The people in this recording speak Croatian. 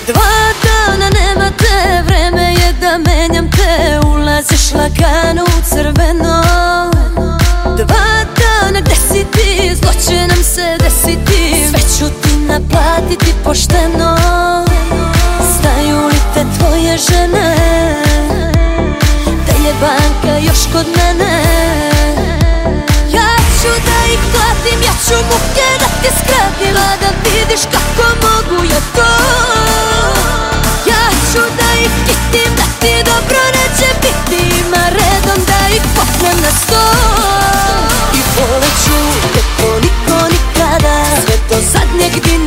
Dva dana nema te, vreme je da menjam te. Ulaziš lagano u crveno. Dva dana gde si ti, zlo će nam se desiti. Sve ću ti naplatiti pošteno. Znaju li te tvoje žene da je banka još kod mene? Ja ću da ih platim, ja ću muke da ti skratim, a da vidiš kako mogu ja to. Ja ću da ih kitim, da ti dobro neće biti. Ima redom da ih popnem na sto. I volit ću te ko niko nikada, sve do zadnjeg dina.